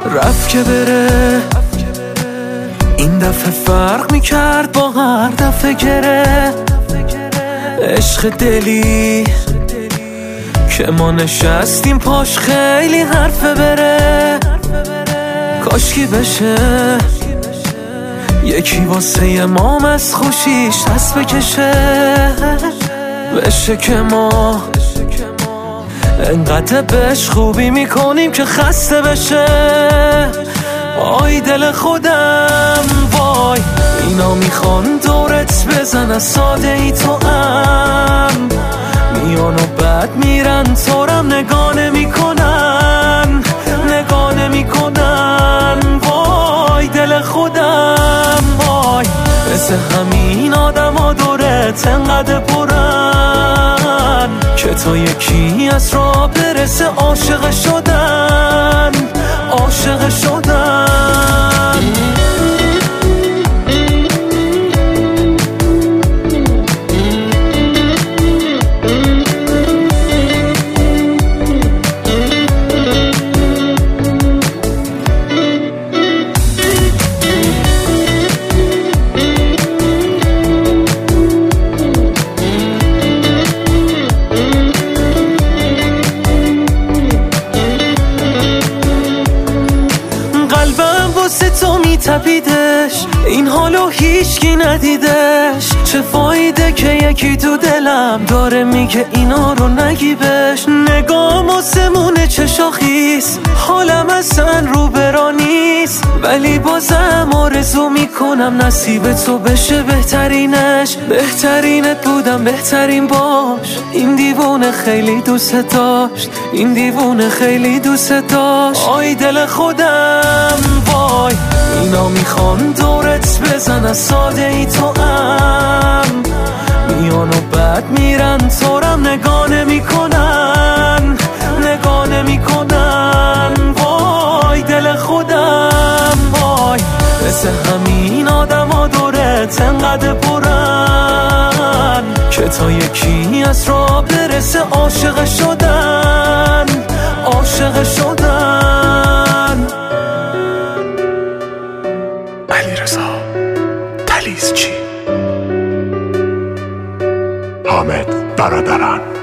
رفت که بره، این دفعه فرق میکرد با هر دفعه گره. عشق دلی که ما نشستیم پاش خیلی حرفه بره. کاشکی بشه یکی واسه ما از خوشیش دست بکشه. بشه که ما انقدر بهش خوبی میکنیم که خسته بشه. آی دل خودم وای، اینا میخوان دورت بزن ساده ای تو هم میان و بعد میرن تورم نگاه نمیکنن، نگاه نمیکنن. وای دل خودم وای، مثل همین آدم ها دورت انقدر پرن که تا یکی از را برسه عاشق شدن، عاشق شدن. تو میتپیدش، این حالو هیچکی ندیدش. چه فایده که یکی تو دلم داره میگه اینا رو نگی بهش. نگام آسمونه چه شاخیست، حالم اصلا رو برا نیست، ولی بازم آرزو میکنم نصیب تو بشه بهترینش. بهترینت بودم بهترین باش، این دیوونه خیلی دوست داشت، این دیوونه خیلی دوست داشت. آی دل خودم وای، اینا میخوان دورت بزن ساده ای تو هم میان و بعد میرن تورم نگاه نمیکنن، نگاه نمیکنن. وای دل خودم وای، مثل همین آدم ها دورت انقدر پرن که تا یکی از را برسه عاشق شدن، عاشق شدن. علیرضا تلیزچی، حامد برادران.